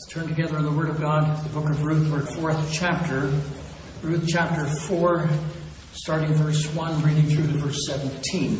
Let's turn together in the Word of God, the book of Ruth, our fourth chapter. Ruth chapter 4, starting verse 1, reading through to verse 17.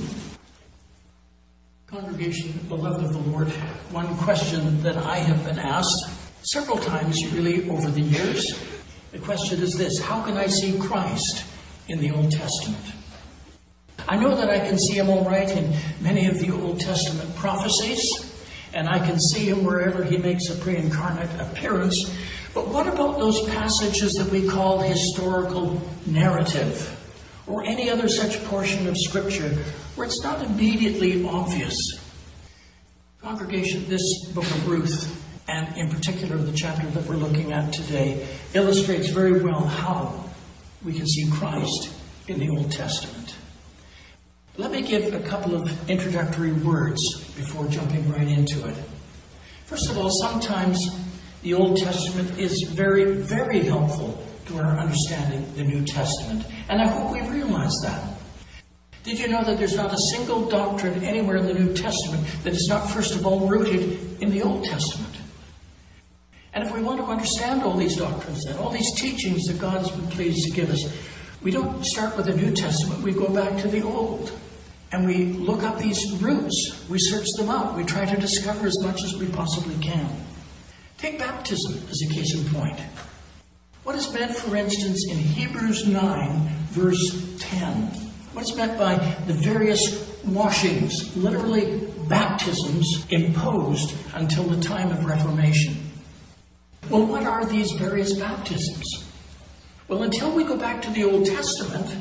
Congregation, beloved of the Lord, one question that I have been asked several times really over the years. The question is this: how can I see Christ in the Old Testament? I know that I can see him all right in many of the Old Testament prophecies, and I can see him wherever he makes a pre-incarnate appearance. But what about those passages that we call historical narrative, or any other such portion of Scripture where it's not immediately obvious? Congregation, this book of Ruth, and in particular the chapter that we're looking at today, illustrates very well how we can see Christ in the Old Testament. Let me give a couple of introductory words before jumping right into it. First of all, sometimes the Old Testament is very, very helpful to our understanding the New Testament. And I hope we realize that. Did you know that there's not a single doctrine anywhere in the New Testament that is not first of all rooted in the Old Testament? And if we want to understand all these doctrines and all these teachings that God has been pleased to give us, we don't start with the New Testament, we go back to the Old. And we look up these roots, we search them out, we try to discover as much as we possibly can. Take baptism as a case in point. What is meant, for instance, in Hebrews 9, verse 10? What is meant by the various washings, literally baptisms, imposed until the time of Reformation? Well, what are these various baptisms? Well, until we go back to the Old Testament,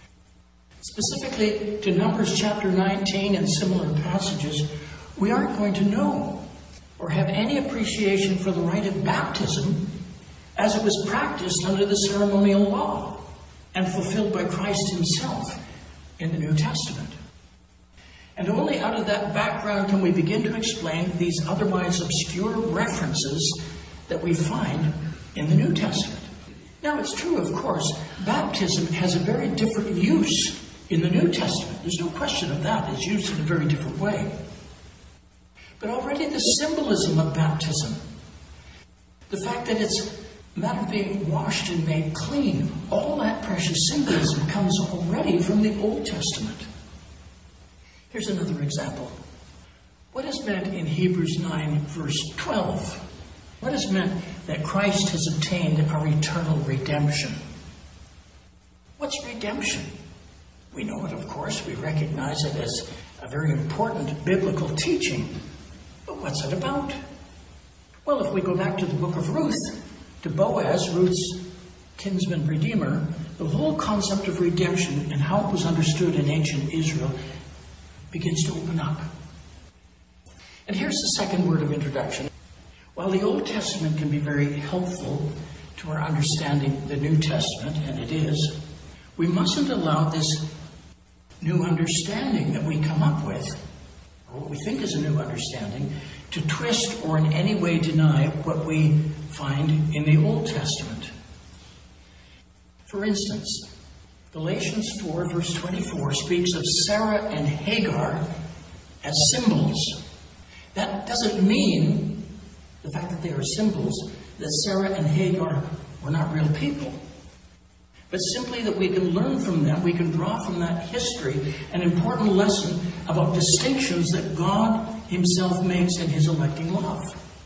specifically to Numbers chapter 19 and similar passages, we aren't going to know or have any appreciation for the rite of baptism as it was practiced under the ceremonial law and fulfilled by Christ himself in the New Testament. And only out of that background can we begin to explain these otherwise obscure references that we find in the New Testament. Now, it's true, of course, baptism has a very different use in the New Testament. There's no question of that. It's used in a very different way. But already the symbolism of baptism, the fact that it's a matter of being washed and made clean, all that precious symbolism comes already from the Old Testament. Here's another example. What is meant in Hebrews 9, verse 12? What is meant that Christ has obtained our eternal redemption? What's redemption? We know it, of course. We recognize it as a very important biblical teaching. But what's it about? Well, if we go back to the book of Ruth, to Boaz, Ruth's kinsman redeemer, the whole concept of redemption and how it was understood in ancient Israel begins to open up. And here's the second word of introduction. While the Old Testament can be very helpful to our understanding the New Testament, and it is, we mustn't allow this new understanding that we come up with, or what we think is a new understanding, to twist or in any way deny what we find in the Old Testament. For instance, Galatians 4, verse 24 speaks of Sarah and Hagar as symbols. That doesn't mean, the fact that they are symbols, that Sarah and Hagar were not real people. But simply that we can learn from them, we can draw from that history an important lesson about distinctions that God himself makes in his electing love.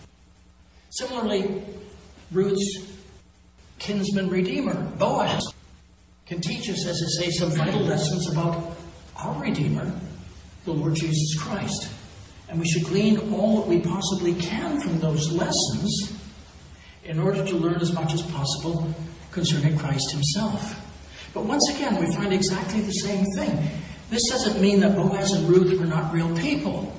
Similarly, Ruth's kinsman redeemer, Boaz, can teach us, as I say, some vital lessons about our Redeemer, the Lord Jesus Christ. And we should glean all that we possibly can from those lessons in order to learn as much as possible concerning Christ himself. But once again, we find exactly the same thing. This doesn't mean that Boaz and Ruth were not real people,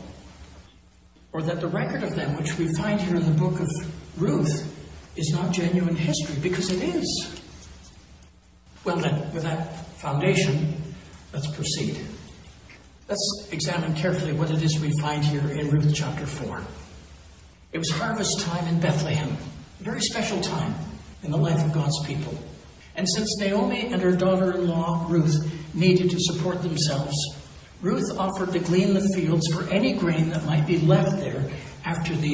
or that the record of them, which we find here in the book of Ruth, is not genuine history, because it is. Well then, with that foundation, let's proceed. Let's examine carefully what it is we find here in Ruth chapter 4. It was harvest time in Bethlehem, a very special time in the life of God's people. And since Naomi and her daughter-in-law, Ruth, needed to support themselves, Ruth offered to glean the fields for any grain that might be left there after the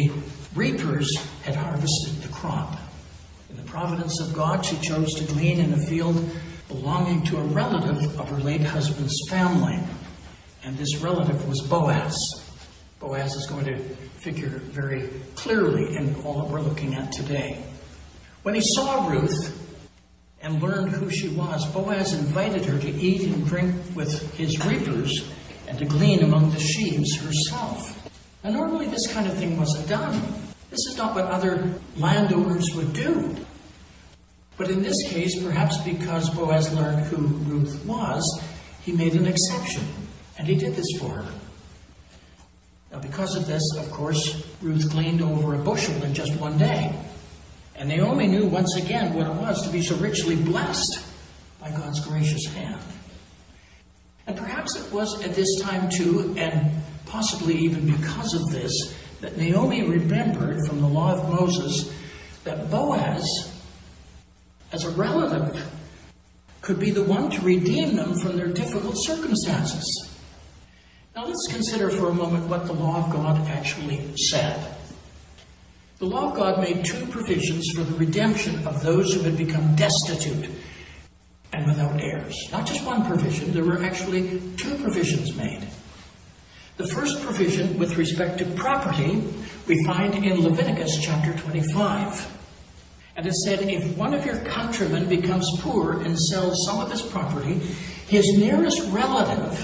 reapers had harvested the crop. In the providence of God, she chose to glean in a field belonging to a relative of her late husband's family. And this relative was Boaz. Boaz is going to figure very clearly in all that we're looking at today. When he saw Ruth and learned who she was, Boaz invited her to eat and drink with his reapers and to glean among the sheaves herself. Now, normally this kind of thing wasn't done. This is not what other landowners would do. But in this case, perhaps because Boaz learned who Ruth was, he made an exception, and he did this for her. Now, because of this, of course, Ruth gleaned over a bushel in just one day. And Naomi knew once again what it was to be so richly blessed by God's gracious hand. And perhaps it was at this time too, and possibly even because of this, that Naomi remembered from the law of Moses that Boaz, as a relative, could be the one to redeem them from their difficult circumstances. Now let's consider for a moment what the law of God actually said. The law of God made two provisions for the redemption of those who had become destitute and without heirs. Not just one provision, there were actually two provisions made. The first provision with respect to property we find in Leviticus chapter 25. And it said, if one of your countrymen becomes poor and sells some of his property, his nearest relative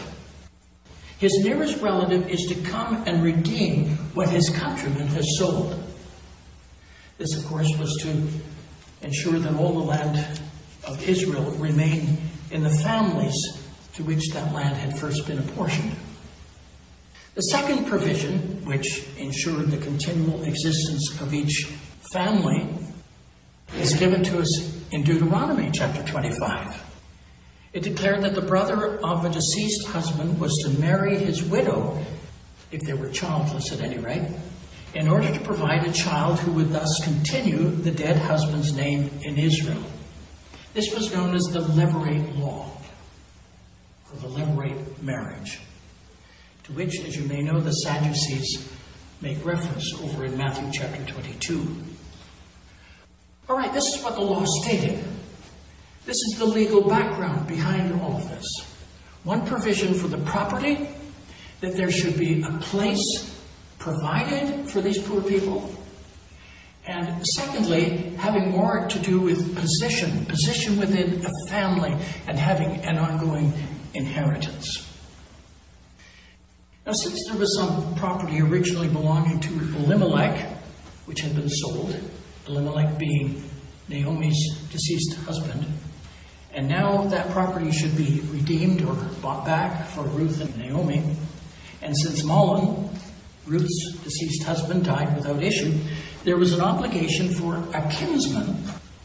is to come and redeem what his countryman has sold. This, of course, was to ensure that all the land of Israel remained in the families to which that land had first been apportioned. The second provision, which ensured the continual existence of each family, is given to us in Deuteronomy chapter 25. It declared that the brother of a deceased husband was to marry his widow, if they were childless at any rate, in order to provide a child who would thus continue the dead husband's name in Israel. This was known as the Levirate law, or the Levirate marriage, to which, as you may know, the Sadducees make reference over in Matthew chapter 22. All right, this is what the law stated. This is the legal background behind all of this. One provision for the property, that there should be a place provided for these poor people. And secondly, having more to do with position within a family, and having an ongoing inheritance. Now, since there was some property originally belonging to Elimelech, which had been sold, Elimelech being Naomi's deceased husband, and now that property should be redeemed or bought back for Ruth and Naomi, and since Mahlon, Ruth's deceased husband, died without issue, there was an obligation for a kinsman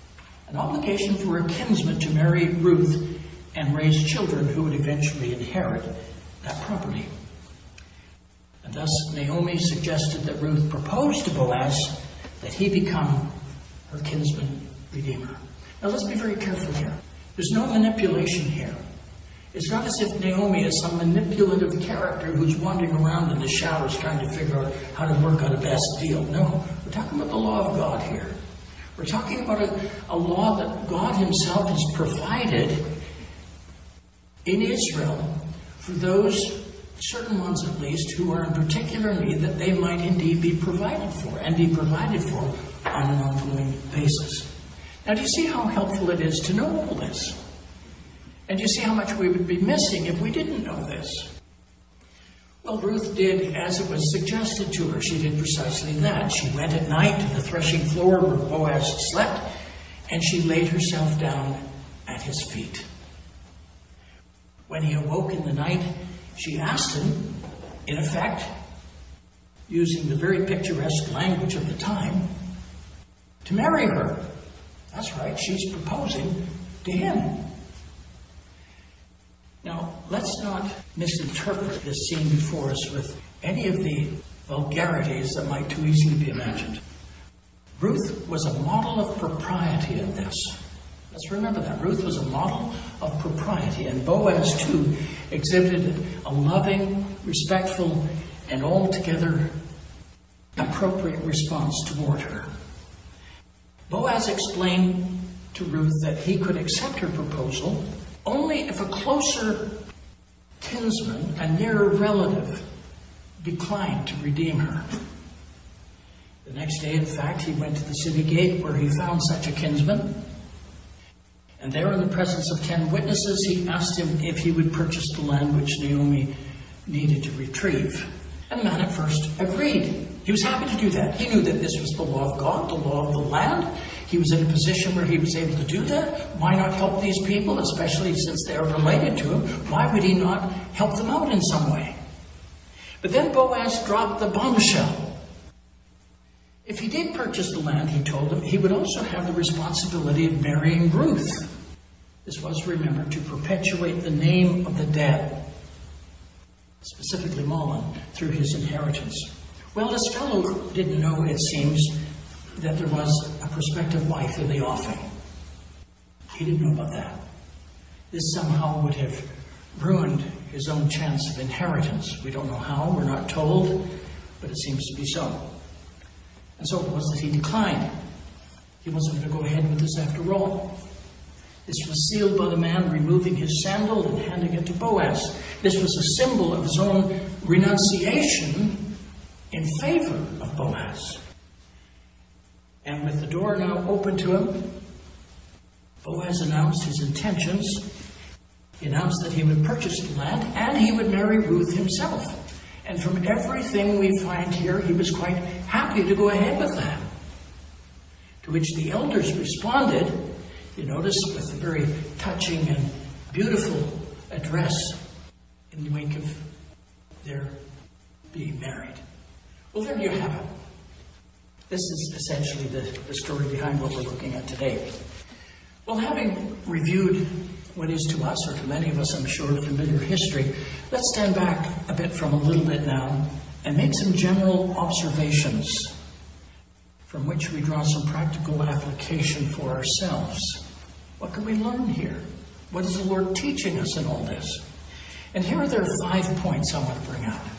to marry Ruth and raise children who would eventually inherit that property. And thus Naomi suggested that Ruth propose to Boaz that he become her kinsman redeemer. Now let's be very careful here. There's no manipulation here. It's not as if Naomi is some manipulative character who's wandering around in the shadows trying to figure out how to work out a best deal. No, we're talking about the law of God here. We're talking about a law that God himself has provided in Israel for those, certain ones at least, who are in particular need, that they might indeed be provided for, and be provided for on an ongoing basis. Now, do you see how helpful it is to know all this? And do you see how much we would be missing if we didn't know this? Well, Ruth did as it was suggested to her. She did precisely that. She went at night to the threshing floor where Boaz slept, and she laid herself down at his feet. When he awoke in the night, she asked him, in effect, using the very picturesque language of the time, to marry her. That's right, she's proposing to him. Now, let's not misinterpret this scene before us with any of the vulgarities that might too easily be imagined. Ruth was a model of propriety in this. Let's remember that. Ruth was a model of propriety, and Boaz, too, exhibited a loving, respectful, and altogether appropriate response toward her. Boaz explained to Ruth that he could accept her proposal only if a closer kinsman, a nearer relative, declined to redeem her. The next day, in fact, he went to the city gate where he found such a kinsman. And there, in the presence of 10 witnesses, he asked him if he would purchase the land which Naomi needed to retrieve. And the man at first agreed. He was happy to do that. He knew that this was the law of God, the law of the land. He was in a position where he was able to do that. Why not help these people, especially since they are related to him? Why would he not help them out in some way? But then Boaz dropped the bombshell. If he did purchase the land, he told him, he would also have the responsibility of marrying Ruth. This was, remember, to perpetuate the name of the dead, specifically Mahlon, through his inheritance. Well, this fellow didn't know, it seems, that there was a prospective wife in the offing. He didn't know about that. This somehow would have ruined his own chance of inheritance. We don't know how, we're not told, but it seems to be so. And so it was that he declined. He wasn't going to go ahead with this after all. This was sealed by the man removing his sandal and handing it to Boaz. This was a symbol of his own renunciation in favor of Boaz. And with the door now open to him, Boaz announced his intentions. He announced that he would purchase the land and he would marry Ruth himself. And from everything we find here, he was quite happy to go ahead with that. To which the elders responded, you notice, with a very touching and beautiful address in the wake of their being married. Well, there you have it. This is essentially the story behind what we're looking at today. Well, having reviewed what is to us, or to many of us, I'm sure, familiar history, let's stand back a bit from a little bit now and make some general observations from which we draw some practical application for ourselves. What can we learn here? What is the Lord teaching us in all this? And here there are 5 points I want to bring out.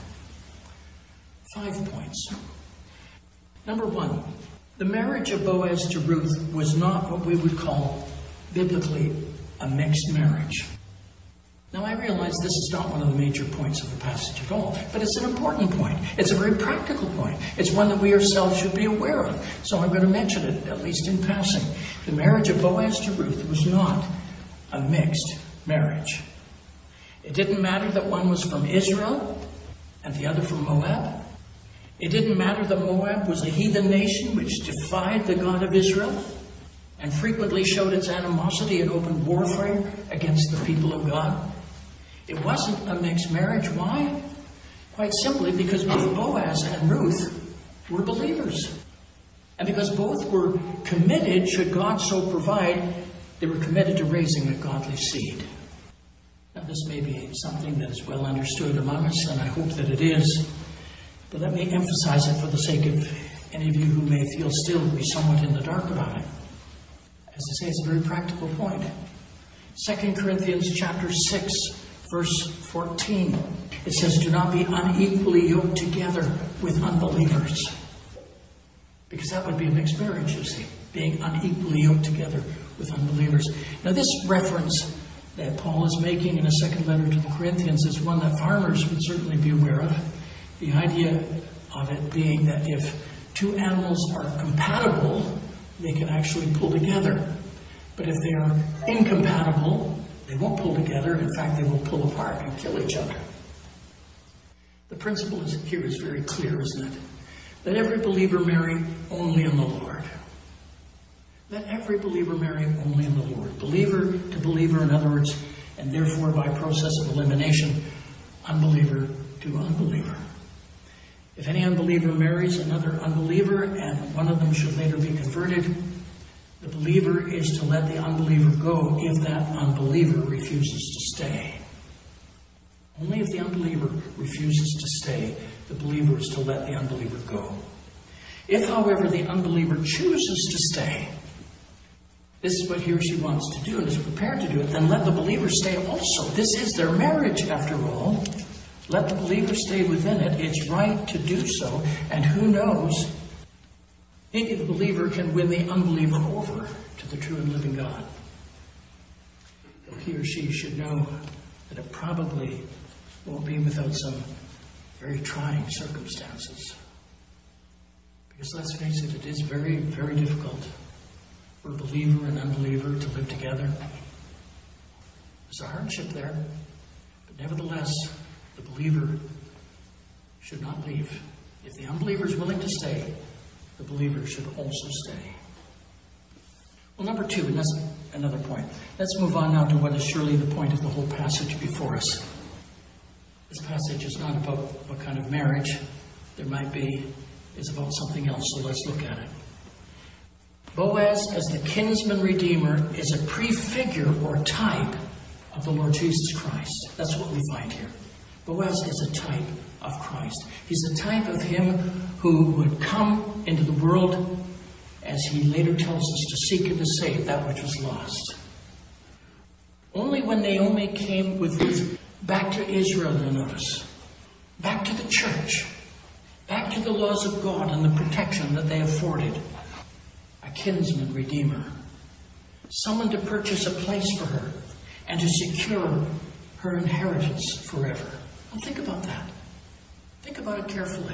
5 points. Number 1, the marriage of Boaz to Ruth was not what we would call biblically a mixed marriage. Now, I realize this is not one of the major points of the passage at all, but it's an important point. It's a very practical point. It's one that we ourselves should be aware of. So I'm going to mention it, at least in passing. The marriage of Boaz to Ruth was not a mixed marriage. It didn't matter that one was from Israel and the other from Moab. It didn't matter that Moab was a heathen nation which defied the God of Israel and frequently showed its animosity and open warfare against the people of God. It wasn't a mixed marriage. Why? Quite simply because both Boaz and Ruth were believers. And because both were committed, should God so provide, they were committed to raising a godly seed. Now, this may be something that is well understood among us, and I hope that it is. But let me emphasize it for the sake of any of you who may feel still to be somewhat in the dark about it. As I say, it's a very practical point. 2 Corinthians chapter 6, verse 14. It says, do not be unequally yoked together with unbelievers. Because that would be a mixed marriage, you see. Being unequally yoked together with unbelievers. Now, this reference that Paul is making in a second letter to the Corinthians is one that farmers would certainly be aware of. The idea of it being that if 2 animals are compatible, they can actually pull together. But if they are incompatible, they won't pull together. In fact, they will pull apart and kill each other. The principle here is very clear, isn't it? Let every believer marry only in the Lord. Let every believer marry only in the Lord. Believer to believer, in other words, and therefore by process of elimination, unbeliever to unbeliever. If any unbeliever marries another unbeliever and one of them should later be converted, the believer is to let the unbeliever go if that unbeliever refuses to stay. Only if the unbeliever refuses to stay, the believer is to let the unbeliever go. If, however, the unbeliever chooses to stay, this is what he or she wants to do and is prepared to do it, then let the believer stay also. This is their marriage, after all. Let the believer stay within it. It's right to do so. And who knows, maybe the believer can win the unbeliever over to the true and living God. Though he or she should know that it probably won't be without some very trying circumstances. Because let's face it, it is very, very difficult for a believer and unbeliever to live together. There's a hardship there, but nevertheless, the believer should not leave. If the unbeliever is willing to stay, the believer should also stay. Well, number 2, and that's another point. Let's move on now to what is surely the point of the whole passage before us. This passage is not about what kind of marriage there might be. It's about something else, so let's look at it. Boaz, as the kinsman redeemer, is a prefigure or type of the Lord Jesus Christ. That's what we find here. Boaz is a type of Christ. He's a type of him who would come into the world, as he later tells us, to seek and to save that which was lost. Only when Naomi came with Ruth back to Israel, you'll notice, back to the church, back to the laws of God and the protection that they afforded, a kinsman redeemer, someone to purchase a place for her and to secure her inheritance forever. Well, think about that. Think about it carefully.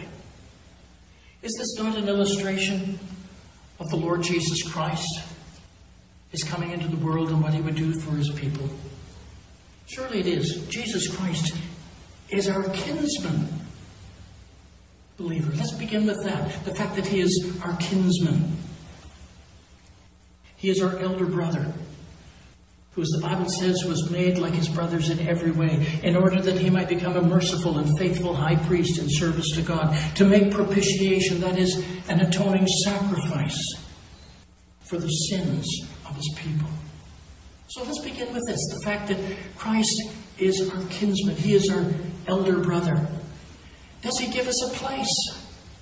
Is this not an illustration of the Lord Jesus Christ, his coming into the world and what he would do for his people? Surely it is. Jesus Christ is our kinsman. Believer, let's begin with that. The fact that he is our kinsman. He is our elder brother, who, as the Bible says, was made like his brothers in every way, in order that he might become a merciful and faithful high priest in service to God, to make propitiation, that is, an atoning sacrifice for the sins of his people. So let's begin with this, the fact that Christ is our kinsman. He is our elder brother. Does he give us a place?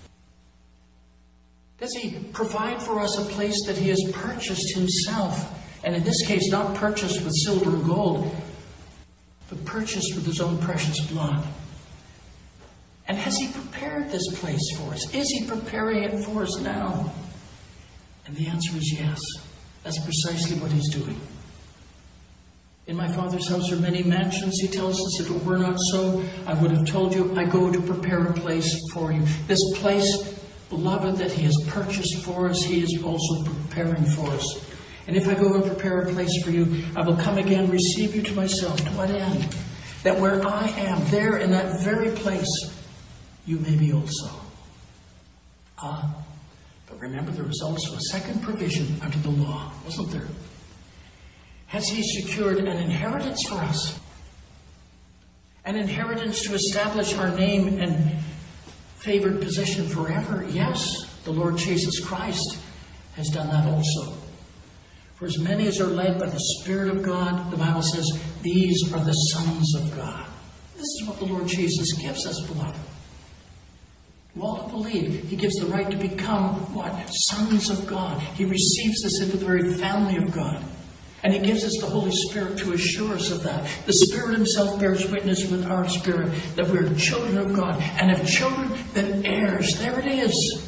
Does he provide for us a place that he has purchased himself? And in this case, not purchased with silver and gold, but purchased with his own precious blood. And has he prepared this place for us? Is he preparing it for us now? And the answer is yes. That's precisely what he's doing. In my Father's house are many mansions, he tells us. If it were not so, I would have told you, I go to prepare a place for you. This place, beloved, that he has purchased for us, he is also preparing for us. And if I go and prepare a place for you, I will come again, receive you to myself. To what end? That where I am, there in that very place, you may be also. But remember, there was also a second provision under the law, wasn't there? Has he secured an inheritance for us? An inheritance to establish our name and favored position forever? Yes, the Lord Jesus Christ has done that also. For as many as are led by the Spirit of God, the Bible says, these are the sons of God. This is what the Lord Jesus gives us, beloved. To all who believe, he gives the right to become what? Sons of God. He receives us into the very family of God. And he gives us the Holy Spirit to assure us of that. The Spirit himself bears witness with our spirit that we are children of God. And if children, then heirs. There it is.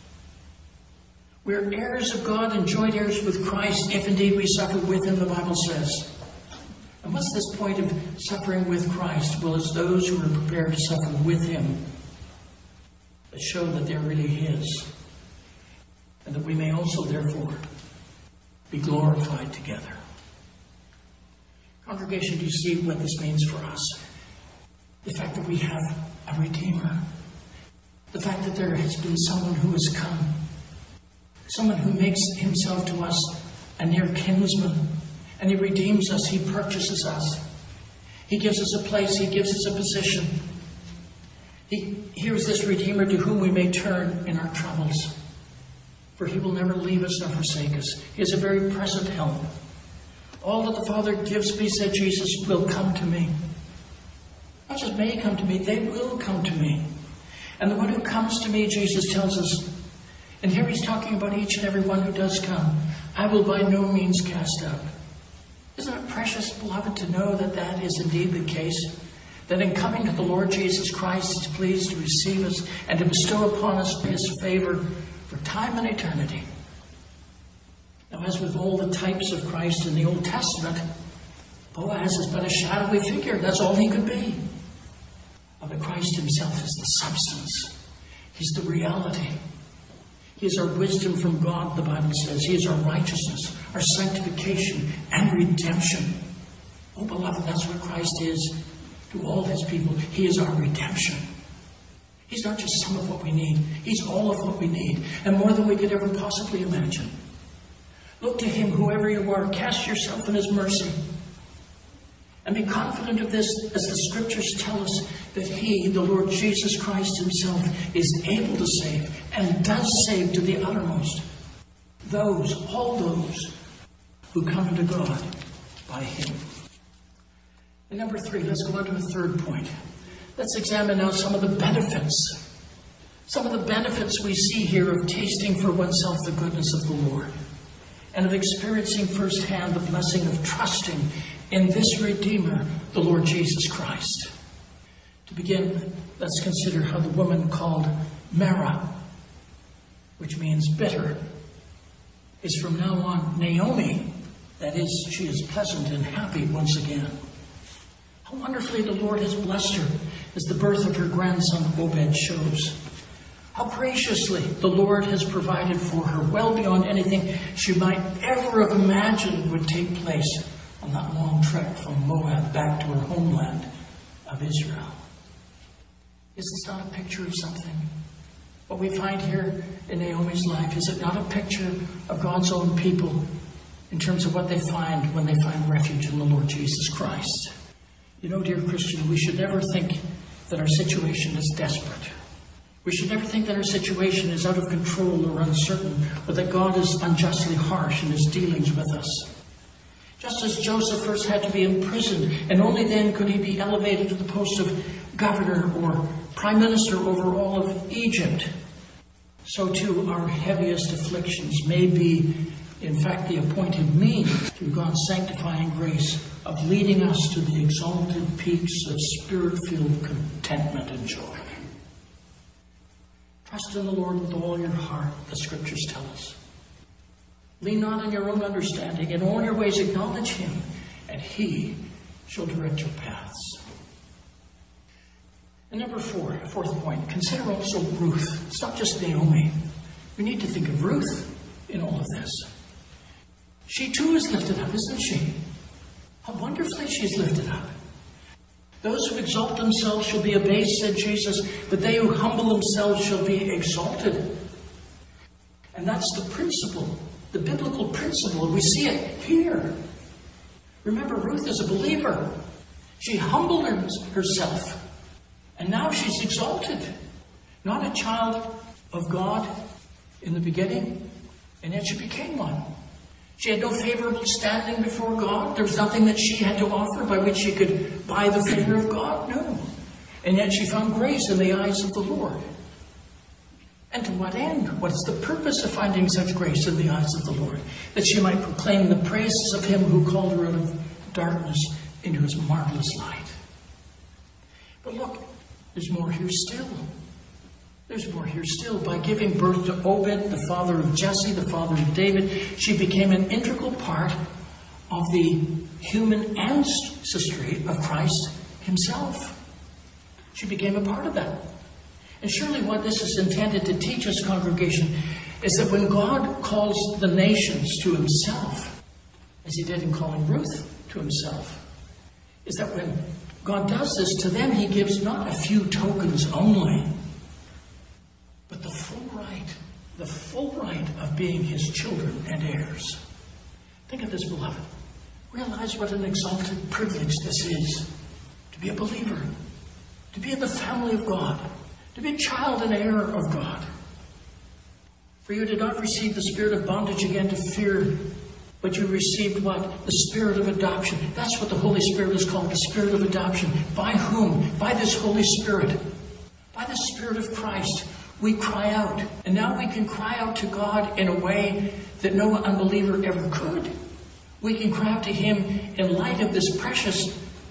We're heirs of God and joint heirs with Christ, if indeed we suffer with him, the Bible says. And what's this point of suffering with Christ? Well, it's those who are prepared to suffer with him that show that they're really his. And that we may also, therefore, be glorified together. Congregation, do you see what this means for us? The fact that we have a Redeemer. The fact that there has been someone who has come. Someone who makes himself to us a near kinsman. And he redeems us. He purchases us. He gives us a place. He gives us a position. Here's this Redeemer to whom we may turn in our troubles. For he will never leave us nor forsake us. He is a very present help. All that the Father gives me, said Jesus, will come to me. Not just may come to me, they will come to me. And the one who comes to me, Jesus tells us, and here he's talking about each and every one who does come, I will by no means cast out. Isn't it precious, beloved, to know that that is indeed the case? that in coming to the Lord Jesus Christ, He's pleased to receive us and to bestow upon us His favor for time and eternity. Now, as with all the types of Christ in the Old Testament, Boaz is but a shadowy figure. That's all he could be. But Christ Himself is the substance. He's the reality. He is our wisdom from God, the Bible says. He is our righteousness, our sanctification, and redemption. Oh, beloved, that's what Christ is to all His people. He is our redemption. He's not just some of what we need. He's all of what we need, and more than we could ever possibly imagine. Look to Him, whoever you are. Cast yourself in His mercy. And be confident of this, as the Scriptures tell us that He, the Lord Jesus Christ Himself, is able to save and does save to the uttermost all those who come into God by Him. And number 3, let's go on to a third point. Let's examine now some of the benefits. Some of the benefits we see here of tasting for oneself the goodness of the Lord, and of experiencing firsthand the blessing of trusting in this Redeemer, the Lord Jesus Christ. To begin, let's consider how the woman called Mara, which means bitter, is from now on Naomi. That is, she is pleasant and happy once again. How wonderfully the Lord has blessed her, as the birth of her grandson Obed shows. How graciously the Lord has provided for her, well beyond anything she might ever have imagined would take place on that long trek from Moab back to her homeland of Israel. Is this not a picture of something? What we find here in Naomi's life, is it not a picture of God's own people in terms of what they find when they find refuge in the Lord Jesus Christ? You know, dear Christian, we should never think that our situation is desperate. We should never think that our situation is out of control or uncertain, or that God is unjustly harsh in His dealings with us. Just as Joseph first had to be imprisoned, and only then could he be elevated to the post of governor or prime minister over all of Egypt, so too our heaviest afflictions may be, in fact, the appointed means through God's sanctifying grace of leading us to the exalted peaks of spirit-filled contentment and joy. Trust in the Lord with all your heart, the Scriptures tell us. Lean not on your own understanding. In all your ways acknowledge Him, and He shall direct your paths. And number 4, fourth point, consider also Ruth. It's not just Naomi. We need to think of Ruth in all of this. She too is lifted up, isn't she? How wonderfully she's lifted up. Those who exalt themselves shall be abased, said Jesus, but they who humble themselves shall be exalted. And that's the principle, the biblical principle. We see it here. Remember, Ruth is a believer. She humbled herself, and now she's exalted. Not a child of God in the beginning, and yet she became one. She had no favorable standing before God. There was nothing that she had to offer by which she could buy the favor of God. No. And yet she found grace in the eyes of the Lord. And to what end? What is the purpose of finding such grace in the eyes of the Lord? That she might proclaim the praises of Him who called her out of darkness into His marvelous light. But look, there's more here still. There's more here still. By giving birth to Obed, the father of Jesse, the father of David, she became an integral part of the human ancestry of Christ Himself. She became a part of that. And surely what this is intended to teach us, congregation, is that when God calls the nations to Himself, as He did in calling Ruth to Himself, is that when God does this to them, He gives not a few tokens only, but the full right of being His children and heirs. Think of this, beloved. Realize what an exalted privilege this is, to be a believer, to be in the family of God, to be a child and heir of God. For you did not receive the spirit of bondage again to fear, but you received what? The spirit of adoption. That's what the Holy Spirit is called, the spirit of adoption. By whom? By this Holy Spirit. By the Spirit of Christ. We cry out. And now we can cry out to God in a way that no unbeliever ever could. We can cry out to Him in light of this precious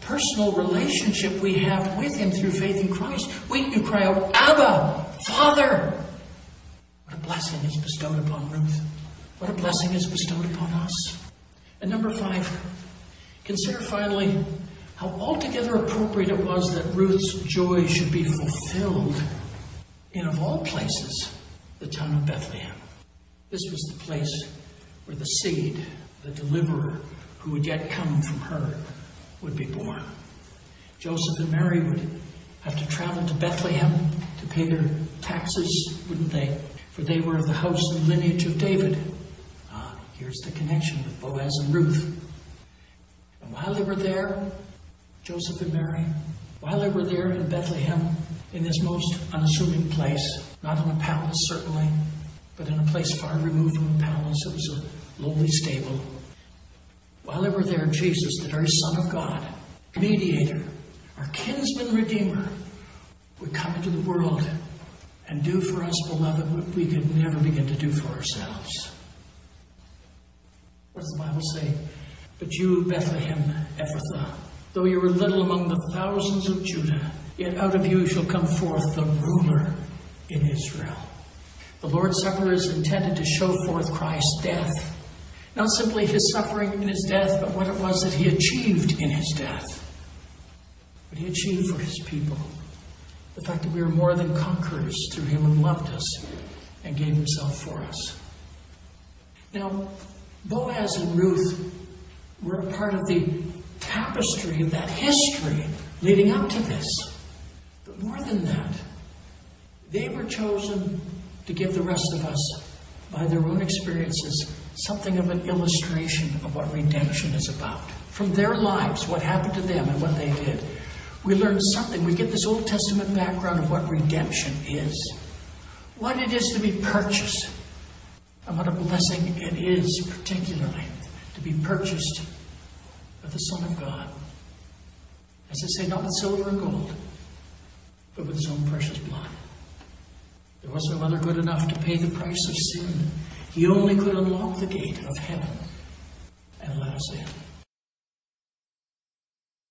personal relationship we have with him through faith in Christ. We can cry out, Abba, Father. What a blessing is bestowed upon Ruth. What a blessing is bestowed upon us. And number 5, consider finally how altogether appropriate it was that Ruth's joy should be fulfilled in, of all places, the town of Bethlehem. This was the place where the seed, the deliverer, who would yet come from her, would be born. Joseph and Mary would have to travel to Bethlehem to pay their taxes, wouldn't they? For they were of the house and lineage of David. Here's the connection with Boaz and Ruth. And while they were there, Joseph and Mary, while they were there in Bethlehem, in this most unassuming place, not in a palace certainly, but in a place far removed from a palace, it was a lowly stable. While they were there, Jesus, the very Son of God, mediator, our kinsman redeemer, would come into the world and do for us, beloved, what we could never begin to do for ourselves. What does the Bible say? But you, Bethlehem Ephrathah, though you are little among the thousands of Judah, yet out of you shall come forth the ruler in Israel. The Lord's Supper is intended to show forth Christ's death. Not simply his suffering in his death, but what it was that he achieved in his death. What he achieved for his people. The fact that we are more than conquerors through him who loved us and gave himself for us. Now, Boaz and Ruth were a part of the tapestry of that history leading up to this. But more than that, they were chosen to give the rest of us, by their own experiences, something of an illustration of what redemption is about. From their lives, what happened to them and what they did, we learn something. We get this Old Testament background of what redemption is, what it is to be purchased, and what a blessing it is, particularly, to be purchased by the Son of God. As I say, not with silver and gold, but with his own precious blood. There was no other good enough to pay the price of sin. He only could unlock the gate of heaven and let us in.